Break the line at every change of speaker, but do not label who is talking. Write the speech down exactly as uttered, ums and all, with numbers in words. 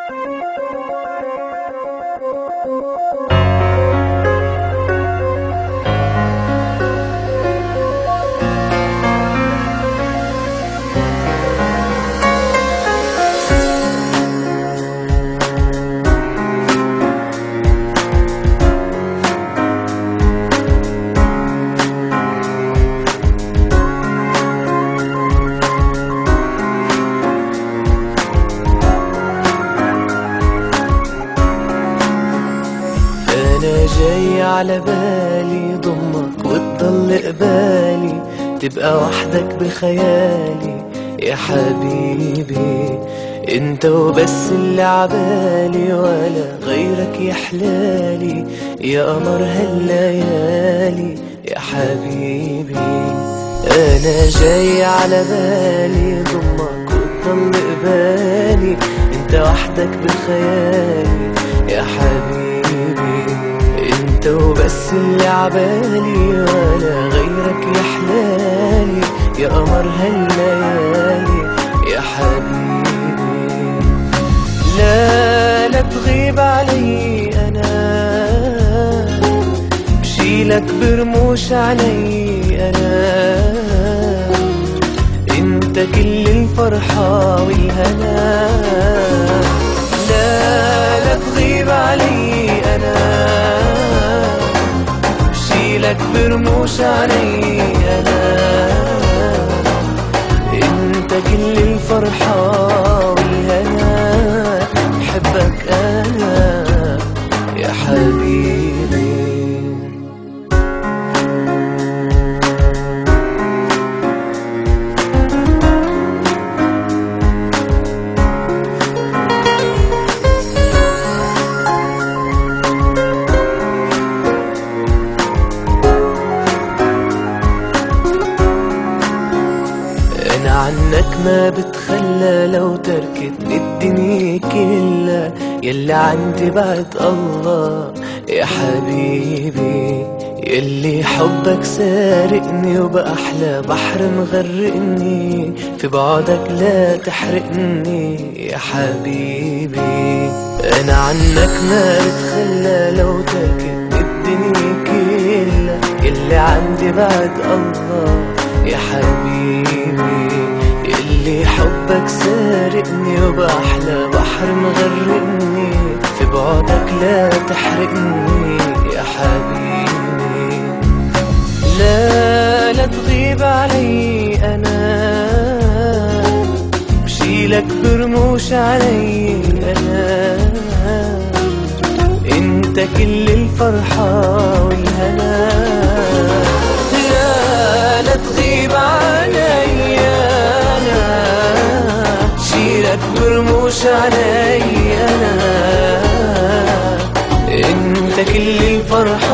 أنا جاي على بالي ضمك وتضل قبالي، تبقى وحدك بخيالي يا حبيبي. انت وبس اللي عبالي ولا غيرك يحلالي، يا قمر هالليالي يا حبيبي. أنا جاي على بالي ضمك وتضل قبالي، انت وحدك بخيالي يا حبيبي. انت وبس اللي عبالي ولا غيرك يحلالي، يا قمر هالليالي يا حبيبي. لا لا تغيب علي انا، بشيلك برموش علي انا، انت كل الفرحة والهنا. لا لا تغيب علي انا، بشيلك برموش علي انا، انت كل الفرحة والهنا. بحبك انا يا حبيبي. أنا عنك ما بتخلى، لو تركتني الدنيا كلها، يلي عندي بعد الله يا حبيبي. يلي حبك سارقني وبأحلى بحر مغرقني، في بعدك لا تحرقني يا حبيبي. أنا عنك ما بتخلى، لو تركتني الدنيا كلها، يلي عندي بعد الله يا حبيبي. يلي حبك سارقني وبأحلى بحر مغرقني، في بعدك لا تحرقني يا حبيبي. لا لا تغيب علي أنا، بشيلك برموش علي أنا، انت كل الفرحة والهنا. لا لا تغيب علي أنا، شيلك برموش علي أنا، انت كل الفرحة